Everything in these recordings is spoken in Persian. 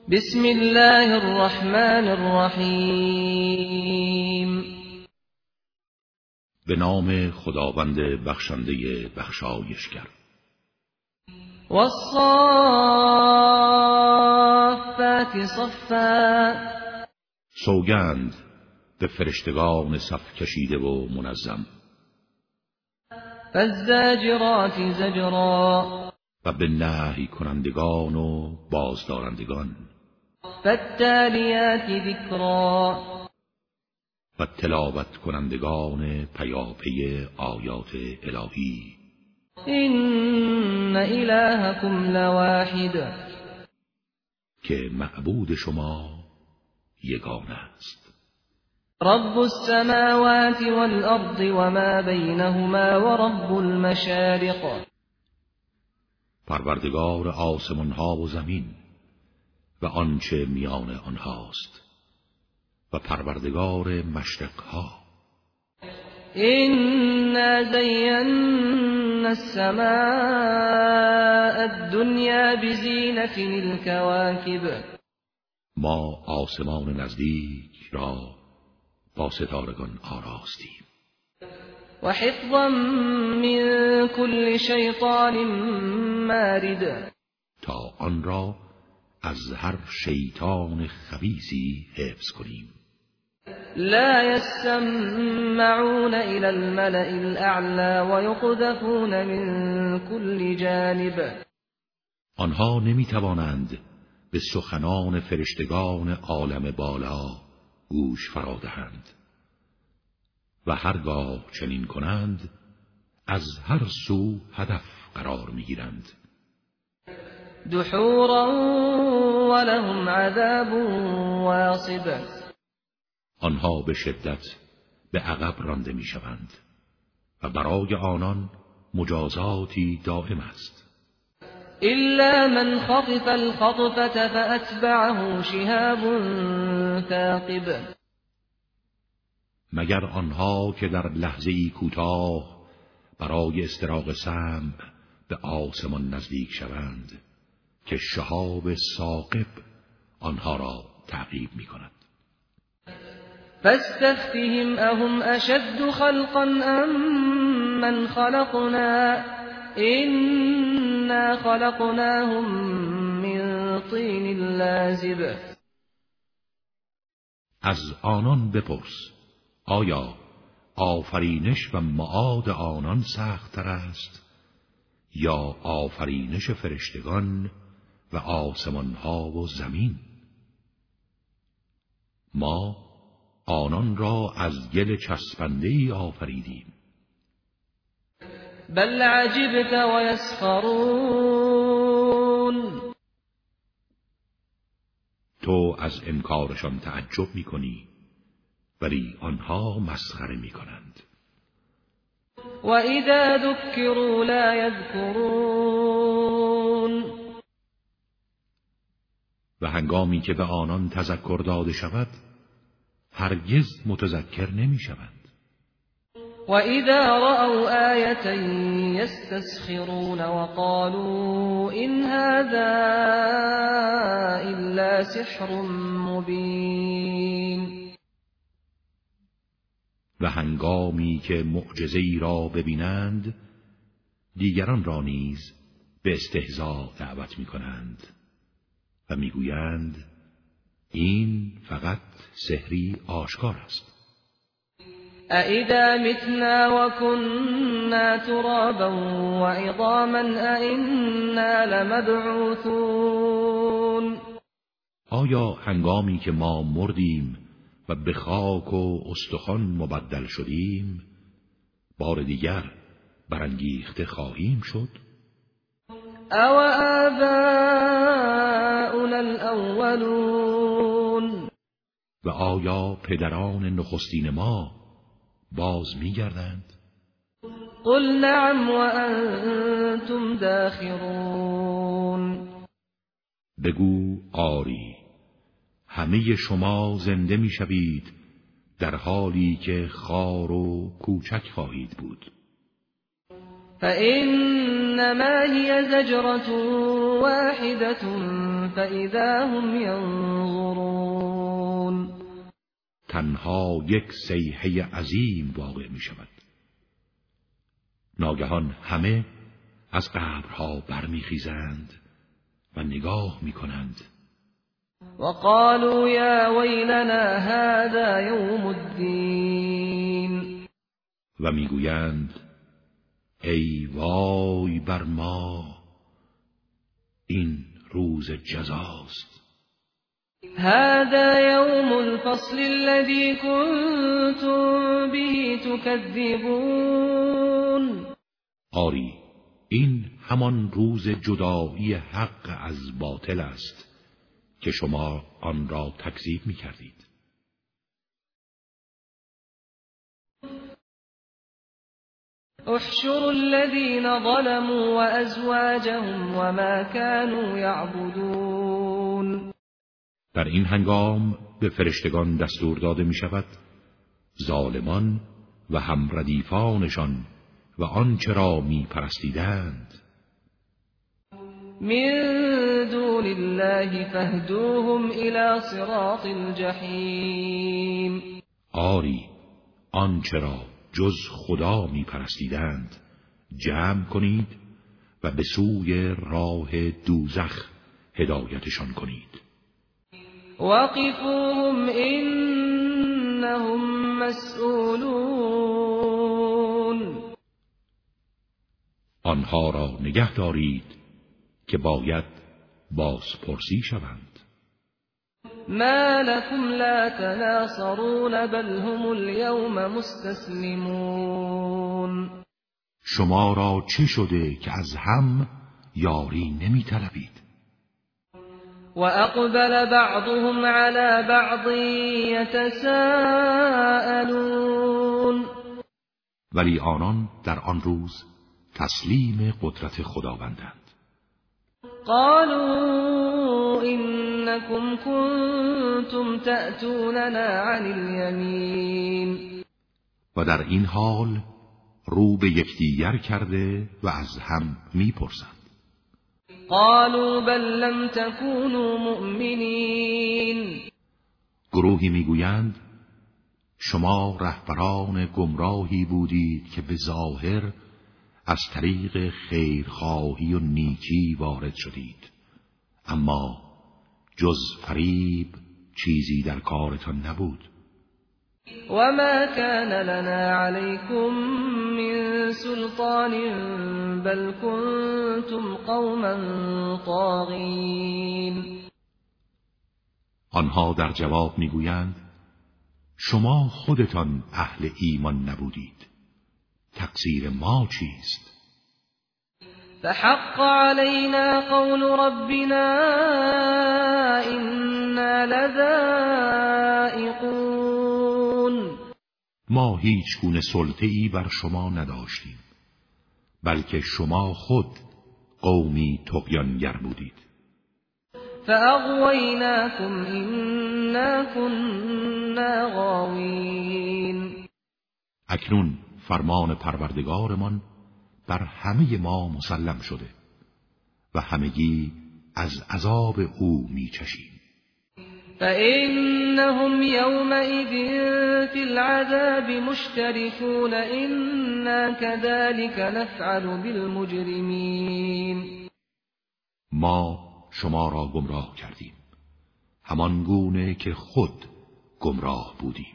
بسم الله الرحمن الرحیم. به نام خداوند بخشنده بخشایشگر. والصافات صفا. سوگند به فرشتگان صف کشیده و منظم. فالزاجرات زجرا. و به نهی کنندگان و بازدارندگان. فالتالیات ذکرا. و تلاوت کنندگان پیاپی آیات الهی. این الهکم لواحد. که معبود شما یگانه است. رب السماوات والارض وما بینهما ورب المشارق. پروردگار آسمان ها و زمین و آنچه میان آنهاست و پروردگار مشرق ها. إنا زينا السماء الدنيا بزينة الكواكب. ما آسمان نزدیک را با ستارگان آراستیم. و حفظا من كل شیطان مارد. تا آن را از هر شیطان خبیثی حفظ کنیم. لا يسمعون إلى الملأ الأعلى ويقذفون من كل جانب. آنها نمیتوانند به سخنان فرشتگان عالم بالا گوش فرا دهند و هرگاه چنین کنند از هر سو هدف قرار میگیرند. دحورا ولهم عذاب واصب. آنها به شدت به عقب رانده میشوند و برای آنان مجازاتی دائم است. إلا من خطف الخطفة فأتبعه شهاب ثاقب. مگر آنها که در لحظه‌ای کوتاه برای استراق سمع به آسمان نزدیک شوند که شهاب ثاقب آنها را تعقیب می‌کند. فاستفتهم أهم أشد خلقا أم من خلقنا إنا خلقناهم من طین لازب. از آنان بپرس آیا آفرینش و معاد آنان سخت‌تر است یا آفرینش فرشتگان و آسمان‌ها و زمین؟ ما آنان را از گل چسبنده‌ای آفریدیم. بل عجبت و یسخرون. تو از انکارشان تعجب می‌کنی ولی آنها مسخره می‌کنند. و اذا ذکروا لا یذکرون. و هنگامی که به آنان تذکر داده شود هرگز متذکر نمی‌شوند. و اذا رأوا آیة یستسخرون وقالوا إن هذا إلا سحر مبین. و هنگامی که معجزه‌ای را ببینند دیگران را نیز به استهزاء دعوت می‌کنند و می‌گویند این فقط سحری آشکار است. أَإِذَا مِتْنَا وَكُنَّا تُرَابًا وَعِظَامًا أَإِنَّا لَمَبْعُوثُونَ. آیا هنگامی که ما مردیم و به خاک و استخوان مبدل شدیم بار دیگر برانگیخته خواهیم شد؟ أَوْ آبَاؤُنَا الْأَوَّلُونَ. و آیا پدران نخستین ما باز می‌گردند؟ قل نعم وأنتم داخرون. بگو آری، همه شما زنده می‌شوید در حالی که خوار و کوچک خواهید بود. فإنما هي زجرة واحدة فإذا هم ينظرون. تنها یک صیحه عظیم واقع می شود. ناگهان همه از قبرها برمیخیزند و نگاه میکنند. وقالوا یا ویلنا هذا یوم الدین. و میگویند ای وای بر ما، این روز جزاست. هذا یوم الفصل الذی کنتم به تکذبون. آری، این همان روز جدایی حق از باطل است که شما آن را تکذیب می کردید. احشروا الذين ظلموا وازواجهم وما كانوا يعبدون. در این هنگام به فرشتگان دستور داده می شود ظالمان و هم ردیفانشان و آنچه را می پرستیدند من دون الله فاهدوهم الى صراط الجحیم. آری، آنچه را جز خدا می پرستیدند جمع کنید و به سوی راه دوزخ هدایتشان کنید. وقفوهم انهم مسئولون. آنها را نگه دارید که باید بازپرسی شوند. ما لكم لا تناصرون بل هم اليوم مستسلمون. شما را چه شده که از هم یاری نمی طلبید؟ و اقبل بعضهم على بعض یتساءلون. ولی آنان در آن روز تسلیم قدرت خداوندند. قالوا انكم كنتم تأتوننا عن الیمین. و در این حال رو به یکدیگر کرده و از هم میپرسند. قالوا بل لم تكونوا مؤمنین. گروهی میگویند شما رهبران گمراهی بودید که به ظاهر از طریق خیرخواهی و نیکی وارد شدید، اما جز فریب چیزی در کارتان نبود. و ما كان لنا علیکم من سلطان بل کنتم قوما طاغین. آنها در جواب میگویند شما خودتان اهل ایمان نبودید، تقصیر ما چیست؟ فحق علينا قول ربنا إنا لذائقون. ما هیچ گونه سلطه‌ای بر شما نداشتیم، بلکه شما خود قومی طغیانگر بودید. فأغويناكم إنا كنا غاوين. اکنون فرمان پروردگارمان بر همه ما مسلم شده و همگی از عذاب او میچشیم. فإنهم يومئذ في العذاب مشتركون إنا كذلك نفعل بالمجرمين. ما شما را گمراه کردیم، همان گونه که خود گمراه بودیم.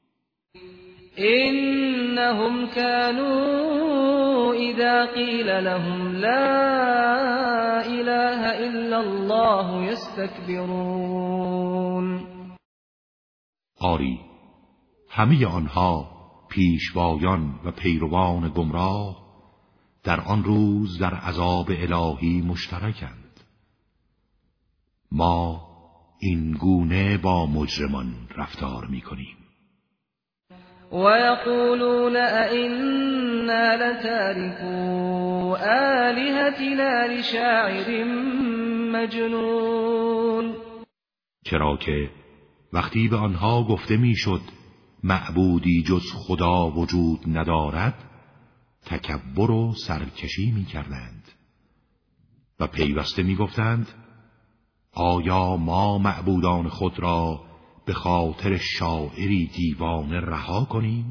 إنهم كانوا إذا قيل لهم لا إله إلا الله يستكبرون. آری، همه آنها پیشوایان و پیروان گمراه در آن روز در عذاب الهی مشترکند. ما این گونه با مجرمان رفتار می‌کنیم. وَيَقُولُونَ أَإِنَّا لَتَارِكُو آلِهَتِنَا لِشَاعِرٍ مَجْنُونٍ. چرا که وقتی به آنها گفته میشد معبودی جز خدا وجود ندارد، تکبر و سرکشی می کردند و پیوسته می گفتند آیا ما معبودان خود را به خاطر شاعری دیوانه رها کنیم؟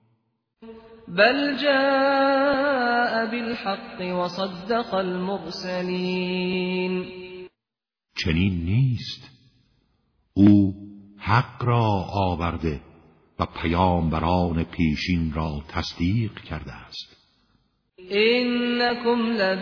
بل جاء بالحق وصدق المرسلین. چنین نیست، او حق را آورده و پیامبران پیشین را تصدیق کرده است. إنكم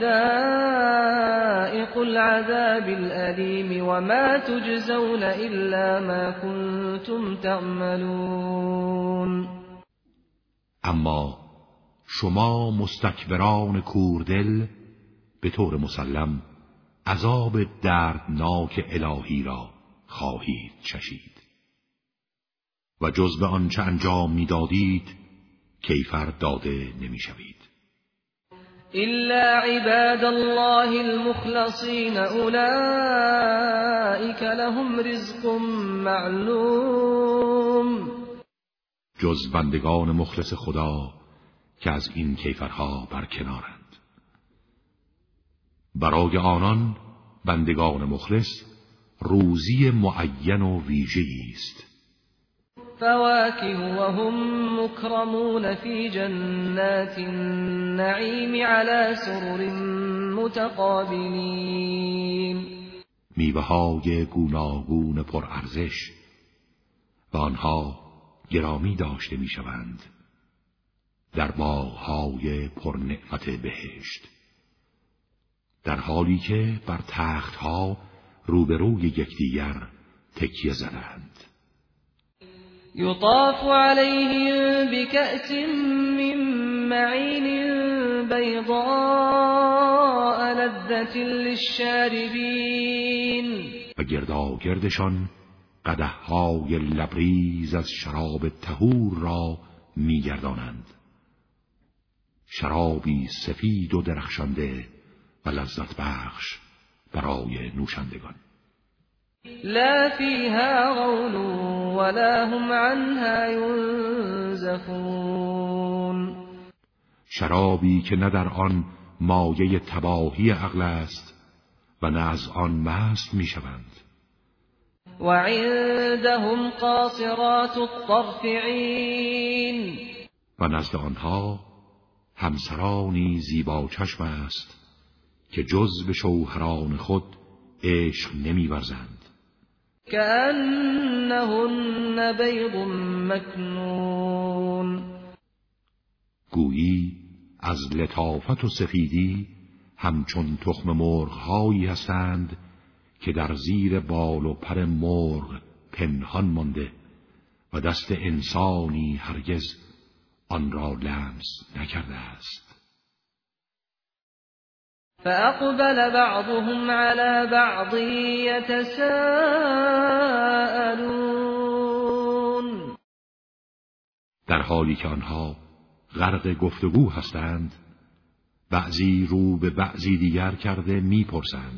لذائق العذاب الأليم وما تجزون إلا ما كنتم تعملون. اما شما مستکبران کوردل به طور مسلم عذاب دردناک الهی را خواهید چشید و جز به آنچه انجام می‌دادید کیفر داده نمی‌شوید. إلا عباد الله المخلصين أولئك لهم رزق معلوم. جز بندگان مخلص خدا که از این کیفرها برکنارند. برای آنان بندگان مخلص روزی معین و ویژه‌ای است. فواكه وهم مكرمون في جنات النعيم على سرر متقابلين. میوه‌های گوناگون پرارزش و آنها گرامی داشته میشوند در باغ‌های پرنعمت بهشت، در حالی که بر تخت‌ها روبروی یکدیگر تکیه زدند. يطاف عليهم بكأس من معين بيضاء لذة للشاربين. و گرداگردشان قدح‌های لبریز از شراب طهور را می‌گردانند، شرابی سفید و درخشنده و لذت بخش برای نوشندگان. لا فيها غول ولا هم عنها ينزفون. شرابی که نه در آن مایه تباهی عقل است و نه از آن مست میشوند. وعندهم قاصرات الطرف عین. و نزد آنها همسرانی زیبا چشم است که جز به شوهران خود عشق نمی‌ورزند. كأنهن بيض مكنون. گویی از لطافت و سفیدی همچون تخم مرغ‌هایی هستند که در زیر بال و پر مرغ پنهان مانده و دست انسانی هرگز آن را لمس نکرده است. فأقبل بعضهم على بعض يتساءلون. در حالی که آنها غرق گفتگو هستند، بعضی رو به بعضی دیگر کرده میپرسند.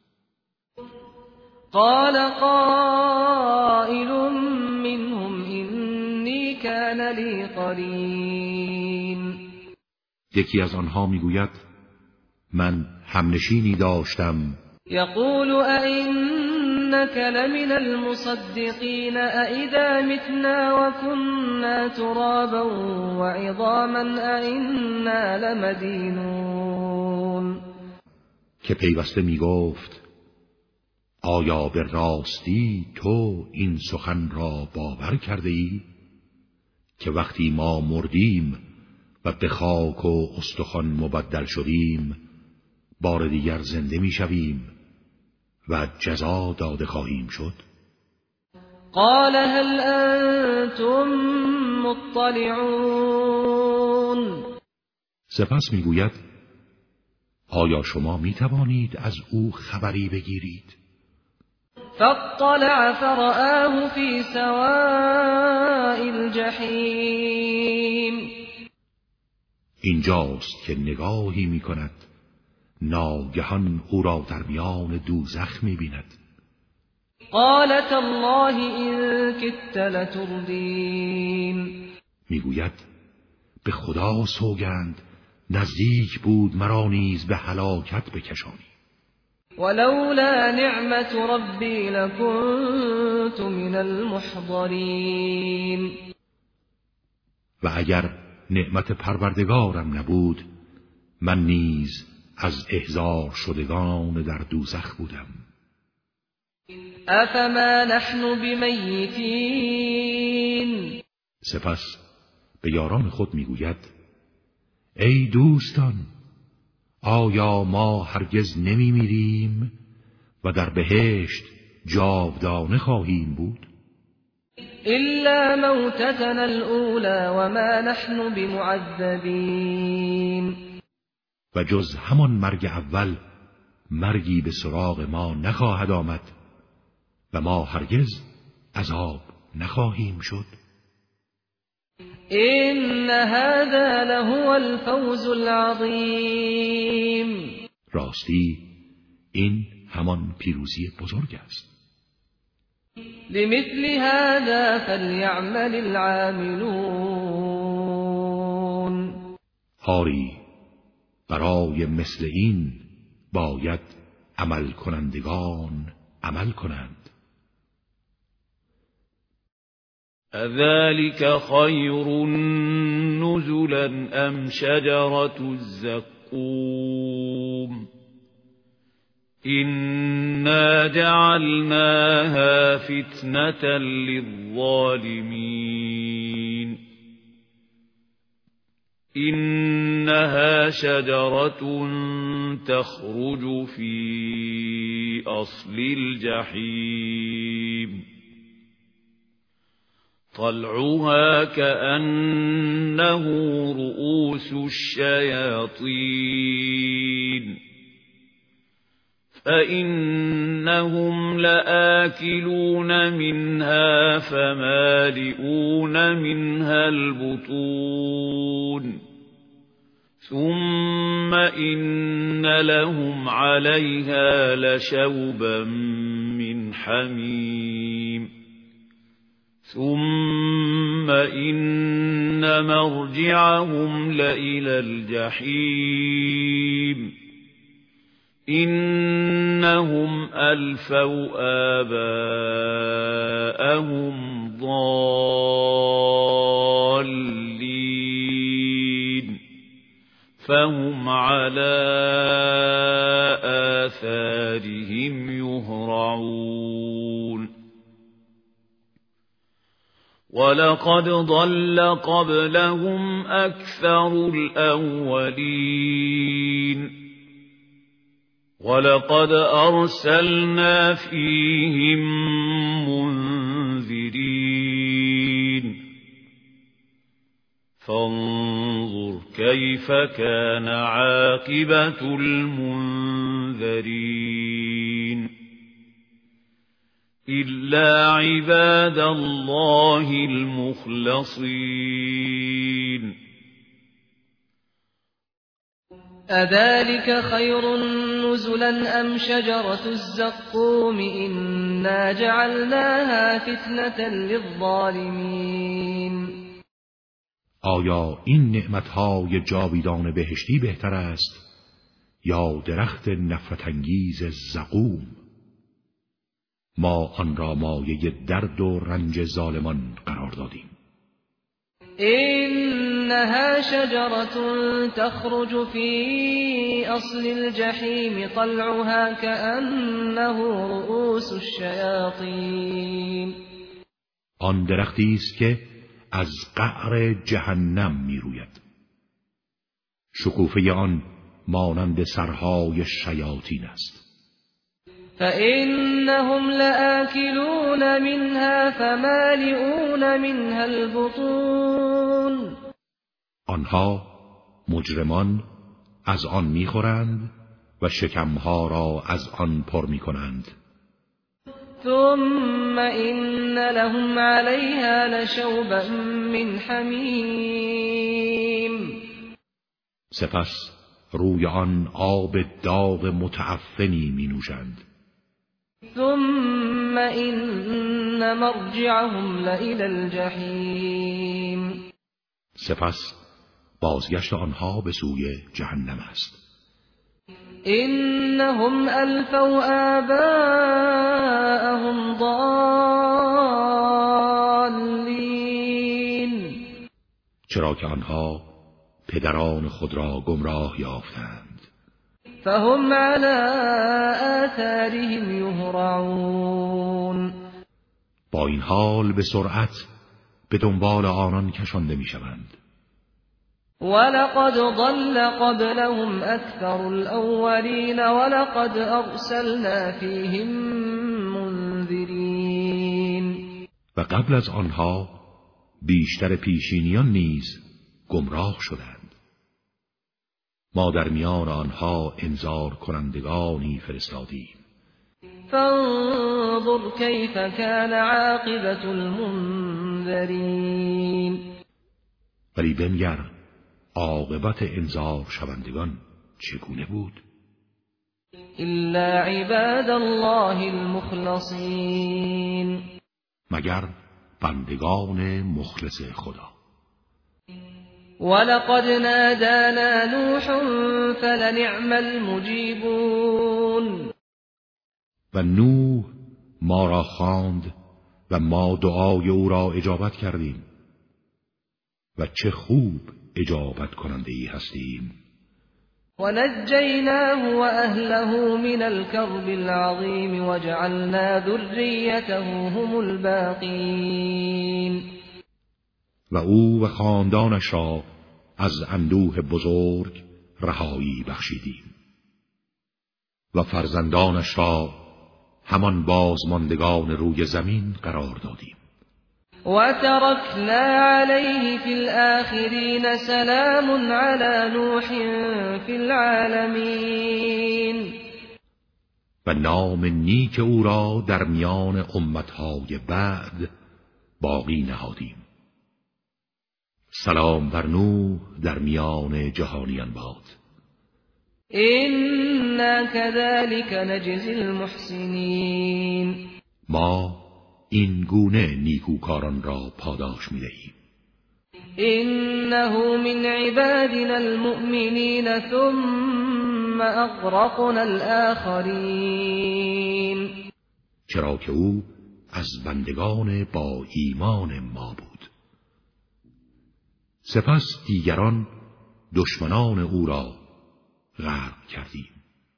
قال قائل منهم إني كان لي قرين. یکی از آنها میگوید من همنشینی داشتم. يقول أئنك لمن المصدقين أئذا متنا وكنا ترابا وعظاما أئنا لمدينون. که پیوسته میگفت آیا به راستی تو این سخن را باور کرده ای که وقتی ما مردیم و به خاک و استخوان مبدل شدیم بار دیگر زنده میشویم و جزا داده خواهیم شد؟ قال هل انتم مطلعون. سپس میگوید آیا شما میتوانید از او خبری بگیرید؟ فاطلع فرآه في سواء الجحیم. اینجاست که نگاهی میکند، ناگهان او را در میان دوزخ می‌بیند. قال تالله إن كدت لتردین. میگوید به خدا سوگند نزدیک بود مرا نیز به هلاکت بکشانی. ولولا نعمت ربی لکنت من المحضرین. و اگر نعمت پروردگارم نبود من نیز از احضار شدگان در دوزخ بودم. افما نحن بمیتین. سپس به یاران خود میگوید ای دوستان، آیا ما هرگز نمیمیریم و در بهشت جاودانه خواهیم بود؟ الا موتتنا الاولى وما نحن بمعذبین. و جز همان مرگ اول مرگی به سراغ ما نخواهد آمد و ما هرگز عذاب نخواهیم شد. این هذا لهو الفوز العظیم. راستی این همان پیروزی بزرگ است. لمثل هذا فلیعمل العاملون. آری برای مثل این باید عمل کنندگان عمل کنند. اذلك خیر نزلا ام شجرة الزقوم إنا جعلناها فتنة للظالمين إنها شجرة تخرج في أصل الجحيم طلعها كأنه رؤوس الشياطين فإنهم لآكلون منها فمالئون منها البطون ثم إن لهم عليها لشوبا من حميم ثم إن مرجعهم لإلى الجحيم إنهم ألفوا آباءهم ضالين فهم على آثارهم يهرعون ولقد ضل قبلهم أكثر الأولين ولقد أرسلنا فيهم منذرين فانظر كيف كان عاقبة المنذرين إلا عباد الله المخلصين أذلك خير نزلا أم شجرة الزقوم إنا جعلناها فتنة للظالمين. آیا این نعمتهای جاویدان بهشتی بهتر است یا درخت نفرت انگیز زقوم؟ ما آن را مایه درد و رنج ظالمان قرار دادیم. إنها شجرة تخرج في أصل الجحيم طلعها كأنه رؤوس الشياطين. آن درختی است که از قعر جهنم می روید. شکوفه آن مانند سرهای شیاطین است. فإنهم لآكلون منها فمالئون منها البطون. آنها مجرمان از آن میخورند و شکمها را از آن پر میکنند. ثم إن لهم عليها لشوبا من حمیم. سپس روی آن آب داغ متعفنی می نوشند. ثم إن مرجعهم لإلى الجحیم. سپس بازگشت آنها به سوی جهنم است. إنهم ألفوا آباءهم ضالين. چرا که آنها پدران خود را گمراه یافتند. فهم على آثارهم يهرعون. با این حال به سرعت به دنبال آنان کشانده می‌شوند. ولقد ضل قبلهم أكثر الأولين ولقد أرسلنا فيهم منذرين. و قبل از آنها بیشتر پیشینیان نیز گمراه شدند. ما در میان آنها انذار کنندگانی فرستادیم. فانظر كيف كان عاقبة المنذرين. ولی بنگر عاقبت انذار شوندگان چگونه بود؟ إلا عباد الله المخلصين. مگر بندگان مخلص خدا. ولقد نادانا نوح فلنعم المجيبون. و نوح ما را خواند و ما دعای او را اجابت کردیم و چه خوب اجابت کننده ای هستیم. ونجيناه وأهله من الكرب العظيم وجعلنا ذريته هم الباقين. و او و خاندانش را از اندوه بزرگ رهایی بخشیدیم و فرزندانش را همان بازماندگان روی زمین قرار دادیم. وتركنا عليه في الآخرين سلام على نوح في العالمين. و نام نیک او را در میان امتهای بعد باقی نهادیم. سلام بر نوح در میان جهانیان باد. إنا كذلك نجزي المحسنين. ما این گونه نیکوکاران را پاداش می‌دهیم. إنه من عبادنا المؤمنين ثم أغرقنا الآخرين. چرا که او از بندگان با ایمان ما بود. سپس دیگران دشمنان او را غرق کردیم.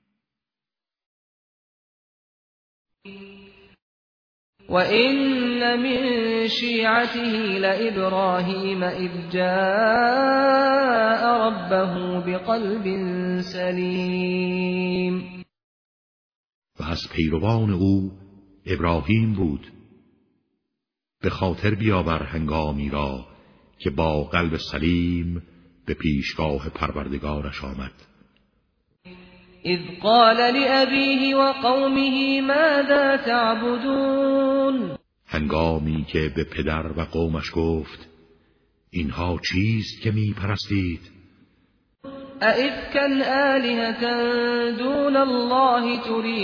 وَإِنَّ مِن شِيعَتِهِ لَإِبْرَاهِيمَ إِذْ جَاءَ رَبَّهُ بِقَلْبٍ سَلِيمٍ. و از پیروان او ابراهیم بود. به خاطر بیاور هنگامی را که با قلب سلیم به پیشگاه پروردگارش آمد. إذ قال لأبيه وقومه ماذا تعبدون. هنگامی که به پدر و قومش گفت اینها چیست که می پرستید؟ أئفكا آلهة دون الله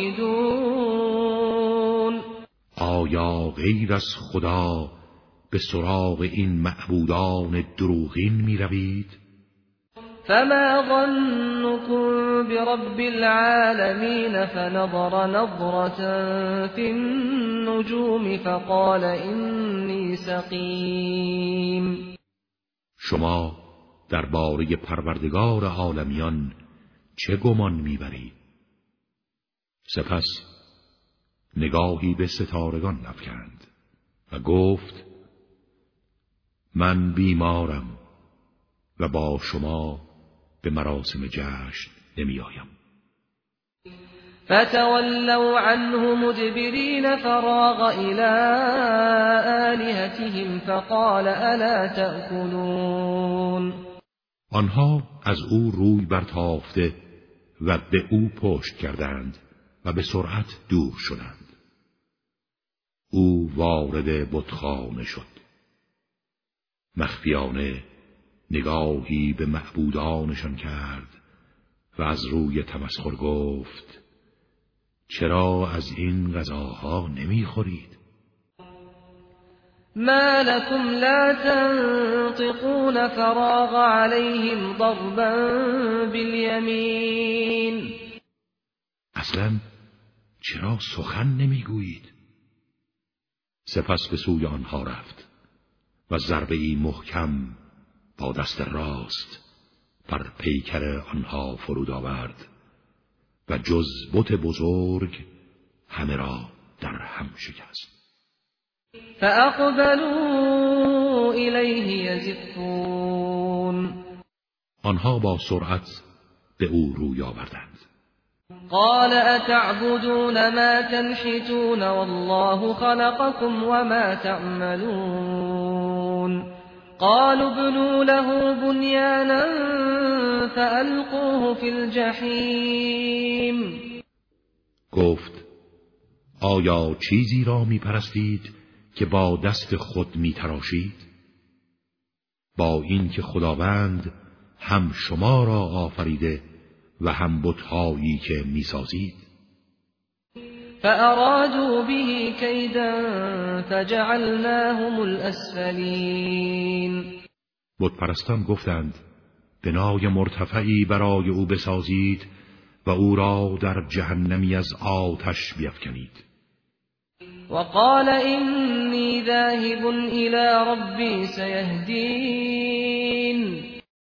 تريدون. آیا غیر از خدا به سراغ این معبودان دروغین می روید؟ فما ظنكم برب العالمين فنظر نظرة في النجوم فقال إني سقيم. شما درباره پروردگار عالمیان چه گمان می‌برید؟ سپس نگاهی به ستارگان افکند و گفت من بیمارم و با شما به مراسم جشن نمی‌آیم. فتولوا عنه مدبرين فراغ إلى آلهتهم فقال ألا تأكلون. آنها از او روی برتافته و به او پشت کردند و به سرعت دور شدند. او وارد بتخانه شد. مخفیانه نگاهی به معبودانشان کرد و از روی تمسخر گفت چرا از این غذاها نمیخورید؟ ما لكم لا تنطقون فراغ عليهم ضربا بالیمین. اصلا چرا سخن نمیگویید؟ سپس به سوی آنها رفت و ضربه‌ای محکم با دست راست بر پیکر آنها فرود آورد و جز بت بزرگ همه را در هم شکست. فاقبلوا الیه یزفون. آنها با سرعت به او روی آوردند. قال اتعبدون ما تنحتون والله خلقكم وما تعملون. قالوا ابنوا له بنيانا فألقوه في الجحیم. گفت آیا چیزی را می پرستید که با دست خود می تراشید؟ با این که خداوند هم شما را آفریده و هم بت‌هایی که می سازید. فأرادوا به کیدا فجعلناهم الاسفلین. بتپرستان گفتند بنای مرتفعی برای او بسازید و او را در جهنمی از آتش بیفکنید. وقال إني ذاهب إلى ربي سيهدين.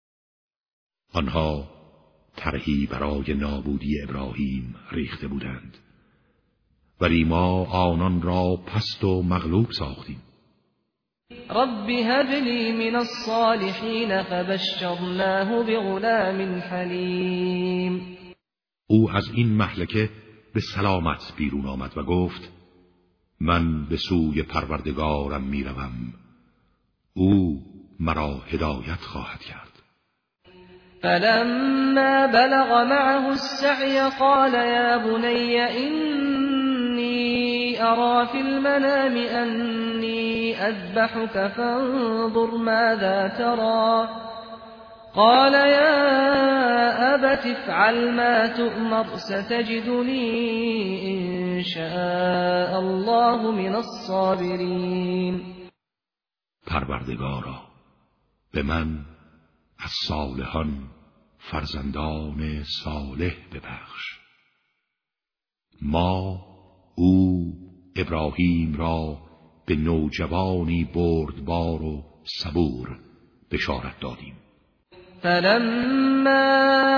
آنها طرحی برای نابودی ابراهیم ریخته بودند، ولی ما آنان را پست و مغلوب ساختیم. رب هب لي من الصالحين فبشرناه بغلام حلیم. او از این مهلکه به سلامت بیرون آمد و گفت من به سوی پروردگارم میروم، او مرا هدایت خواهد کرد. فلما بلغ معه السعي قال يا بني إني أرى في المنام أني أذبحك فانظر ماذا ترى. قال يا أبت افعل ما تؤمر ستجدني إن شاء الله من الصابرين. پروردگارا به من از صالحان فرزندان صالح ببخش. ما او ابراهیم را به نوجوانی بردبار و صبور بشارت دادیم. فلما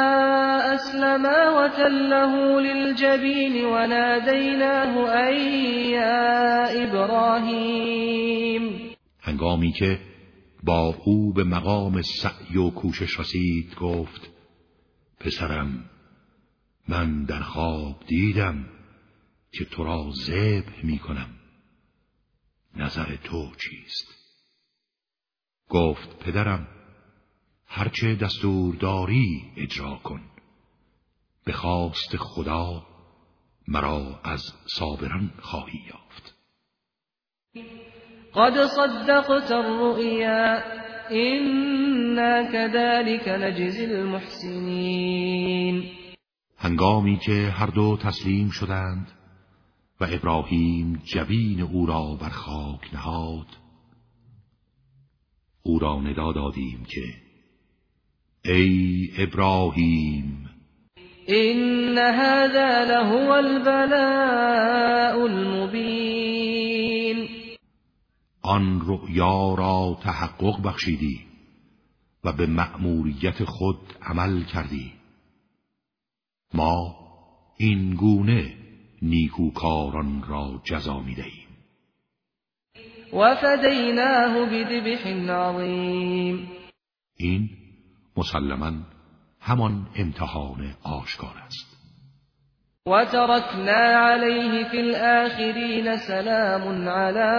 أسلما وتله للجبين وناديناه أن يا إبراهيم. هنگامی که با او به مقام سعی و کوشش رسید گفت پسرم من در خواب دیدم که تو را ذبح می کنم، نظر تو چیست؟ گفت پدرم هرچه دستور داری اجرا کن، به خواست خدا مرا از صابران خواهی یافت. قد صدقت الرؤيا إنا كذلك نجزي المحسنين. هنگامی که هر دو تسلیم شدند و ابراهیم جبین او را بر خاک نهاد، او را ندا دادیم که ای ابراهیم إن هذا لهو البلاء المبين. آن رؤیا را تحقق بخشیدی و به مأموریت خود عمل کردی. ما این گونه نیکوکاران را جزا می‌دهیم. و فدیناه بذبح عظیم. این مسلماً همان امتحان آشکار است. و ترکنا علیه فی الآخرین سلام علی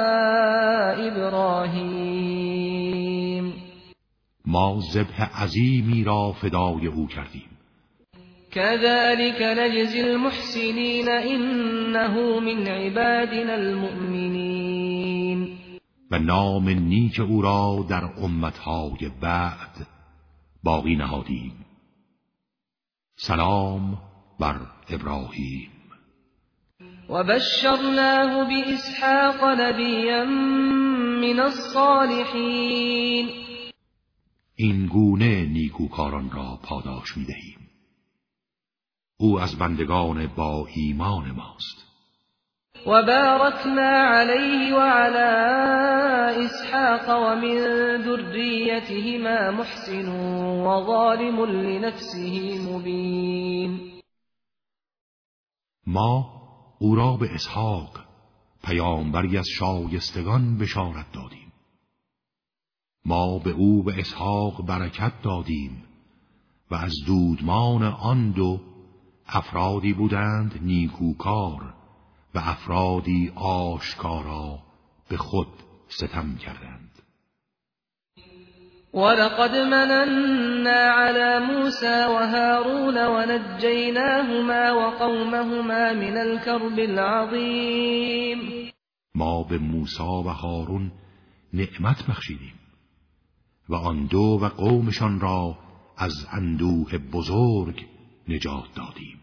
ابراهیم. ما ذبح عظیمی را فدای او کردیم. كذلك نجزي المحسنين إنه من عبادنا المؤمنين. و نام نیک او را در امتهای بعد باقی نهادیم. سلام بر ابراهیم. وبشرناه بإسحاق نبيا من الصالحین. این گونه نیکوکاران را پاداش می‌دهیم. او از بندگان با ایمان ماست. وباركنا عليه وعلى إسحاق ومن ذريتهما محسن وظالم لنفسه مبين. ما او را به اسحاق پیامبری از شایستگان بشارت دادیم. ما به او به اسحاق برکت دادیم و از دودمان آن دو افرادی بودند نیکوکار و افرادی آشکارا به خود ستم کردند. ولقد مننا على موسى وهارون ونجيناهما وقومهما من الكرب العظیم. ما به موسی و هارون نعمت بخشیدیم و آن دو و قومشان را از اندوه بزرگ نجات دادیم.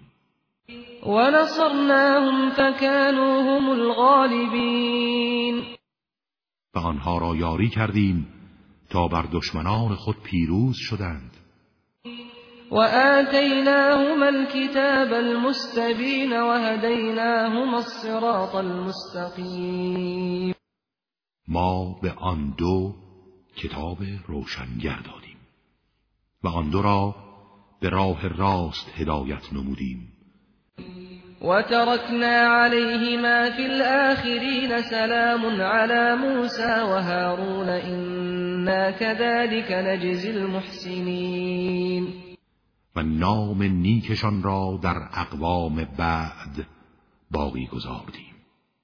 ونصرناهم فكانوا هم الغالبین. و آنها را یاری کردیم تا بر دشمنان خود پیروز شدند. وآتيناهما الكتاب المستبين وهديناهما الصراط المستقیم. ما به آن دو کتاب روشنگر دادیم و آن دو را به راه راست هدایت نمودیم. وتركنا عليهما في الآخرين سلام على موسى وهارون إنا كذلك نجزي المحسنين. و نام نیکشان را در اقوام بعد باقی گذاردیم.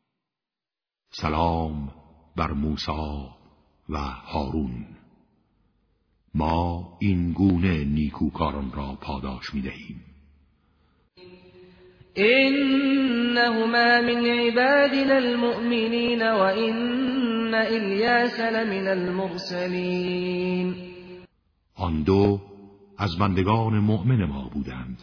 سلام بر موسی و هارون. ما این گونه نیکوکاران را پاداش می‌دهیم. إنهما من عبادنا المؤمنين وإن إلیاس لمن المرسلین. آن دو از بندگان مؤمن ما بودند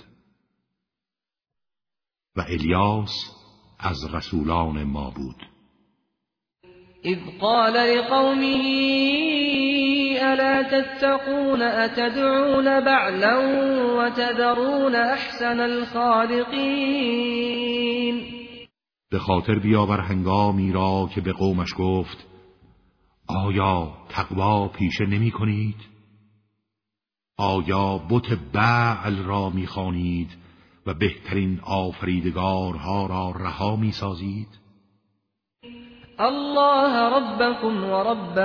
و الیاس از رسولان ما بود. اذ قال لقومه الا تتقون اتدعون بعلا وتذرون احسن الخالقین. به خاطر بیاور هنگامی را که به قومش گفت آیا تقوا پیشه نمی کنید؟ آیا بت بعل را می خوانید و بهترین آفریدگارها را رها می سازید؟ الله ربكم ورب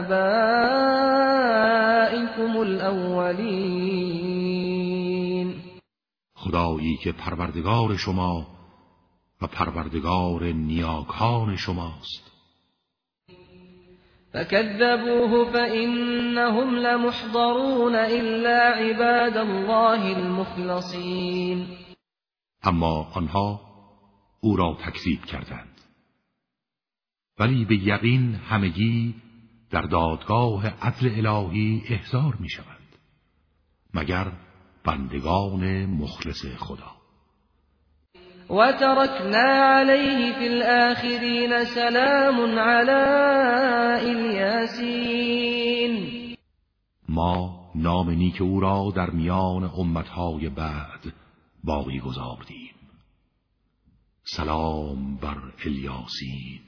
آبائكم الاولین. خدایی که پروردگار شما و پروردگار نیاکان شماست. فكذبوه فإنهم لمحضرون إلا عباد الله المخلصین. اما آنها او را تکذیب کردند، ولی به یقین همگی در دادگاه عدل الهی احضار می شوند مگر بندگان مخلص خدا. و ترکنا علیه فی الآخرین سلام علی الیاسین. ما نام نیک او را در میان امتهای بعد باقی گذاردیم. سلام بر الیاسین.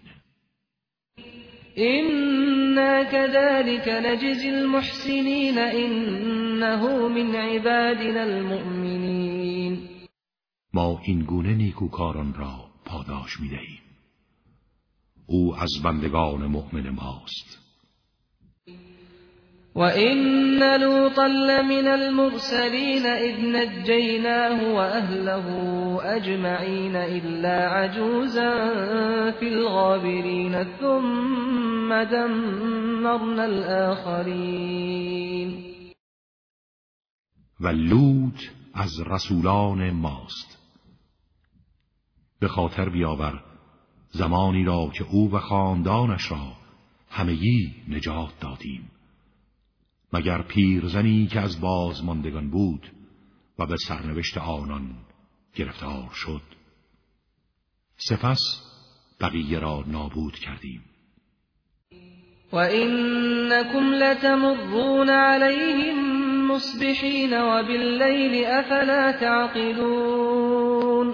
إنا كذلك نجزي المحسنين إنه من عبادنا المؤمنين. ما این گونه نیکوکاران را پاداش می‌دهیم. او از بندگان مؤمن ماست. وإن لوطا لمن المرسلين إذ نجيناه وأهله أجمعين إلا عجوزا في الغابرين ثم دمرنا الآخرين. و لوط از رسولان ماست. به خاطر بیاور زمانی را که او و خاندانش را همگی نجات دادیم مگر پیرزنی که از بازماندگان بود و به سرنوشت آنان گرفتار شد. سپس بقیه را نابود کردیم. وَإِنَّكُمْ لَتَمُرُّونَ عَلَيْهِمْ مُصْبِحِينَ وَبِاللَّيْلِ أَفَلَا تَعْقِلُونَ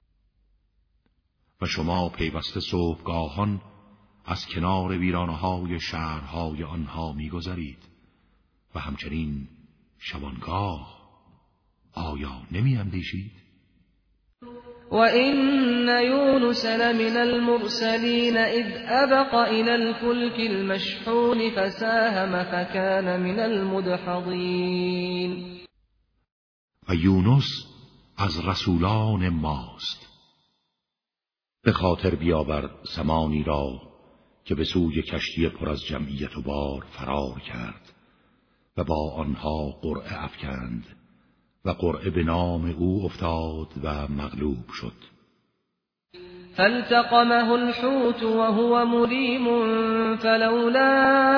و شما پیوسته صبحگاهان از کنار ویرانه‌های شهرهای آنها می‌گذرید و همچنین شبانگاه. آیا نمی‌اندیشید؟ وَإِنَّ يُونُسَ لَمِنَ الْمُرْسَلِينَ إِذْ أَبَقَ إِلَى الْفُلْكِ الْمَشْحُونِ فَسَاهَمَ فَكَانَ مِنَ الْمُدْحَضِينَ و یونس از رسولان ماست. به خاطر بیاور زمانی را که به سوی کشتی پر از جمعیت و بار فرار کرد و با آنها قرعه افکند و قرعه به نام او افتاد و مغلوب شد. فالتقمه الحوت وهو مليم فلولا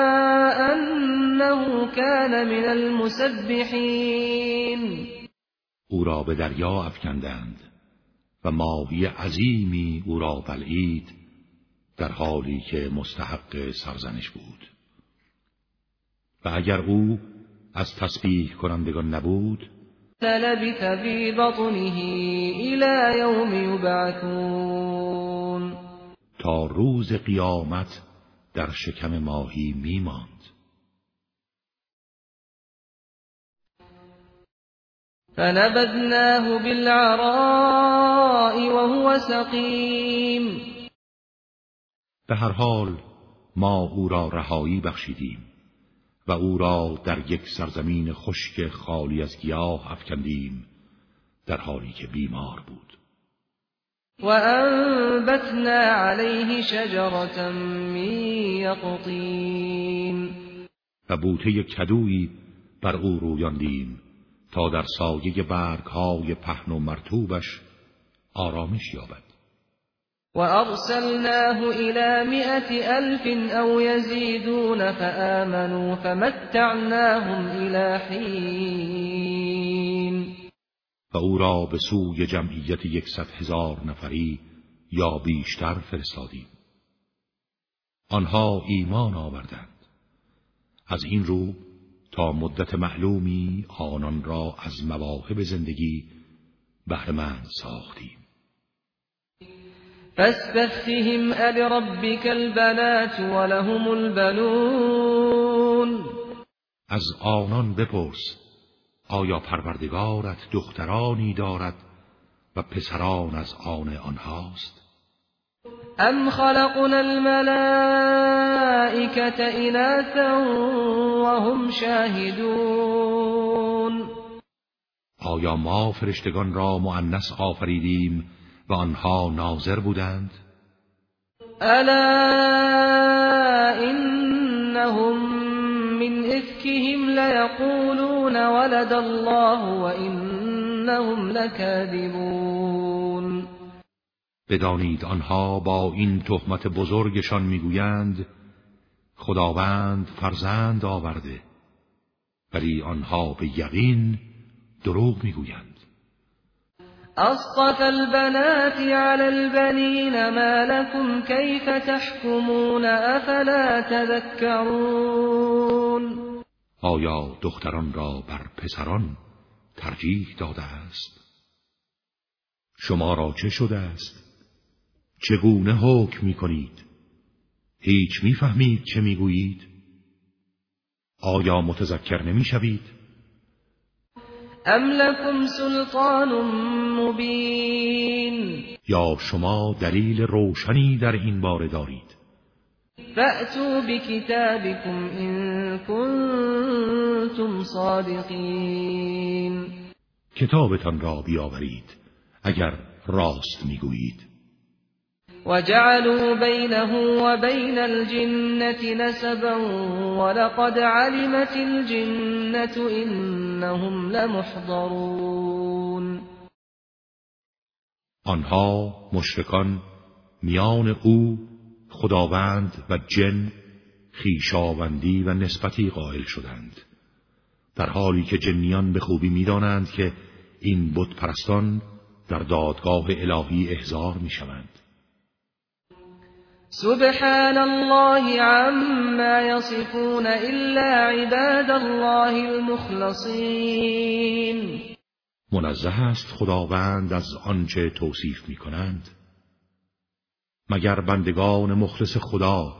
أنه كان من المسبحين او را به دریا افکندند و ماهی عظیمی او را بلعید در حالی که مستحق سرزنش بود. و اگر او از تسبیح کنندگان نبود للبث في بطنه إلى يوم يبعثون تا روز قیامت در شکم ماهی میماند. فنبذناه بالعراء وهو سقيم به هر حال ما او را رهایی بخشیدیم و او را در یک سرزمین خشک خالی از گیاه افکندیم در حالی که بیمار بود. وأنبتنا عليه شجرة من يقطين و بوته کدویی بر او رویاندیم تا در سایه برگ‌های پهن و مرطوبش آرامش یابد. وأرسلناه إلى 100,000 أو يزيدون فآمنوا فمتعناهم إلى حين و او را به سوی جمعیت 100,000 نفری یا بیشتر فرستادیم. آنها ایمان آوردند. از این رو تا مدت معلومی آنان را از مواهب زندگی بهره‌مند ساختیم. فاستفتهم ألربك البنات ولهم البنون از آنان بپرس آیا پروردگارت دخترانی دارد و پسران از آن آنهاست؟ ام خلقنا الملائكة إناثا وهم شاهدون آیا ما فرشتگان را مؤنث آفریدیم و آنها ناظر بودند؟ الا انهم من افکهم لیقولون ولد الله وانهم لکاذبون بدانید آنها با این تهمت بزرگشان میگویند خداوند فرزند آورده، ولی آنها به یقین دروغ میگویند. أصطفى البنات على البنين ما لكم كيف تحكمون أفلا تذكرون آیا دختران را بر پسران ترجیح داده است؟ شما را چه شده است؟ چگونه حکم می کنید؟ هیچ می فهمید چه می گویید؟ آیا متذکر نمی شوید؟ ام لكم سلطان مبین یا شما دلیل روشنی در این باره دارید؟ فأتوا بکتابکم ان کنتم صادقین کتابتان را بیاورید اگر راست میگویید. وجعلوا بينه وبين الجنة نسبا ولقد علمت الجنة إنهم لمحضرون آنها مشرکان میان او خداوند و جن خویشاوندی و نسبتی قائل شدند، در حالی که جنیان به خوبی می‌دانند که این بت پرستان در دادگاه الهی احضار می‌شوند. سبحان الله عما يصفون إلا عباد الله المخلصين. منزه است خداوند از آنچه توصیف می‌کنند مگر بندگان مخلص خدا.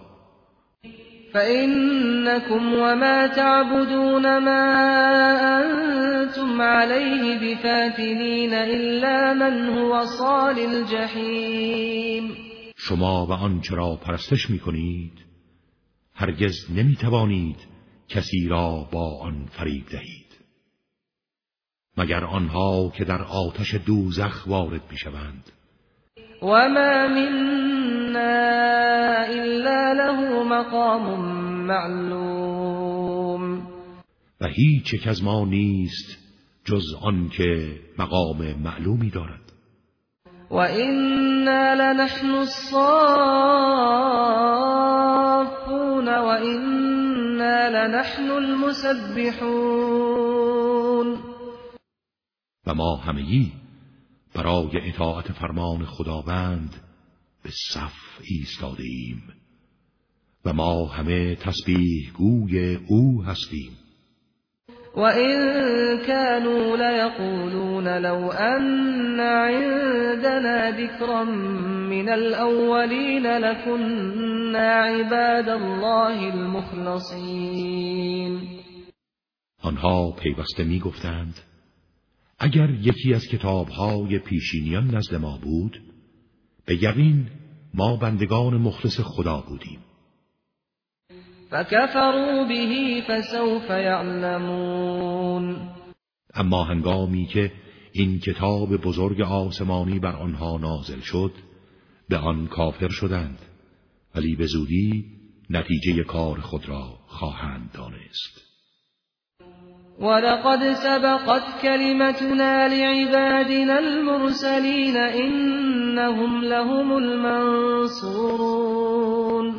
فإنكم وما تعبدون ما أنتم عليه بفاتنين إلا من هو صال الجحیم. شما و آنچه را پرستش می‌کنید هرگز نمی‌توانید کسی را با آن فریب دهید مگر آنها که در آتش دوزخ وارد می‌شوند. وما منا إلا له مقام معلوم. و هیچ یک از ما نیست جز آن که مقام معلومی دارد. و إنا لنحن الصافون و إنا لنحن المسبحون. و ما همگی برای اطاعت فرمان خداوند به صف ایستاده ایم و ما همه تسبیح گوی او هستیم. و این كانوا لیقولون لو ان عندنا ذکرا من الاولین لكنا عباد الله المخلصین. آنها پیوسته می گفتند اگر یکی از کتاب‌های پیشینیان نزد ما بود به یقین ما بندگان مخلص خدا بودیم. فکفروا به فسوف یعلمون. اما هنگامی که این کتاب بزرگ آسمانی بر آنها نازل شد به آن کافر شدند ولی به زودی نتیجه کار خود را خواهند دانست. ولقد سبقت كلمتنا لعبادنا المرسلين إنهم لهم المنصورون.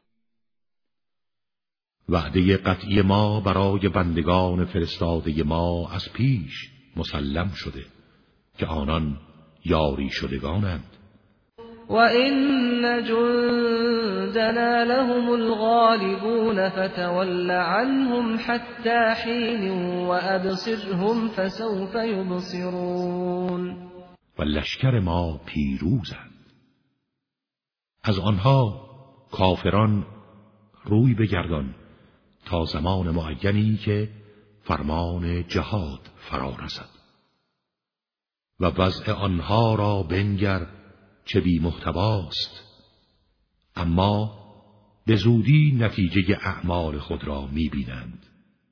وعده قطعی ما برای بندگان فرستاده ما از پیش مسلم شده که آنان یاری شدگانند. وَإِنَّ جُندَنَا لَهُمُ الْغَالِبُونَ فَتَوَلَّ عَنْهُمْ حَتَّى حِينٍ وَأَبْصِرْهُمْ فَسَوْفَ يُبْصِرُونَ. و لشکر ما پیروزند. از آنها کافران روی بگردان تا زمان معینی که فرمان جهاد فرا رسد و وضع آنها را بنگر چه بی محتواست، اما به زودی نتیجه اعمال خود را می‌بینند.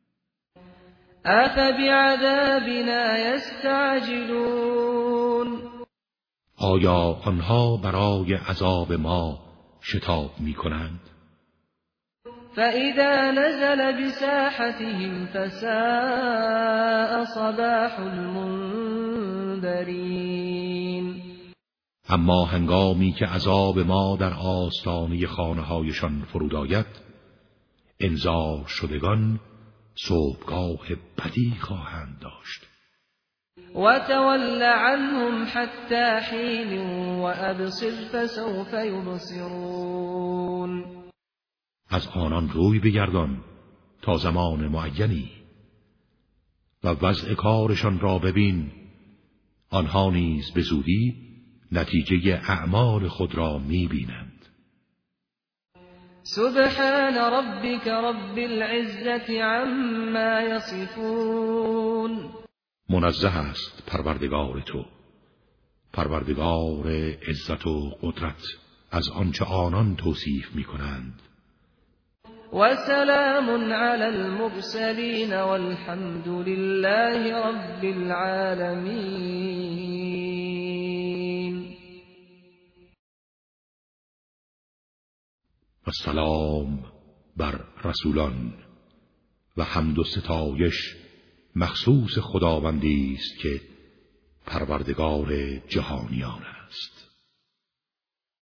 أَفَبِعَذَابِنَا يَسْتَعْجِلُونَ. آیا آنها برای عذاب ما شتاب می‌کنند؟ فَإِذَا نَزَلَ بِسَاحَتِهِمْ فَسَاءَ صَبَاحُ الْمُنذَرِينَ. اما هنگامی که عذاب ما در آستانه خانه‌هایشان فرود آید، انذار شدگان صبحگاه بدی خواهند داشت. وَتَوَلَّ عَنْهُمْ حَتَّى حِينٍ وَأَبْصِرْ فَسَوْفَ يُبْصِرُونَ. از آنان روی بگردان تا زمان معینی و وضع کارشان را ببین، آنها نیز به زودی نتیجه اعمال خود را می‌بینند. سبحان ربك رب العزة عما يصفون. منزه است پروردگار تو، پروردگار عزت و قدرت، از آنچه آنان توصیف می‌کنند. وسلام على المرسلين والحمد لله رب العالمين. و سلام بر رسولان و حمد و ستایش مخصوص خداوندی است که پروردگار جهانیان است.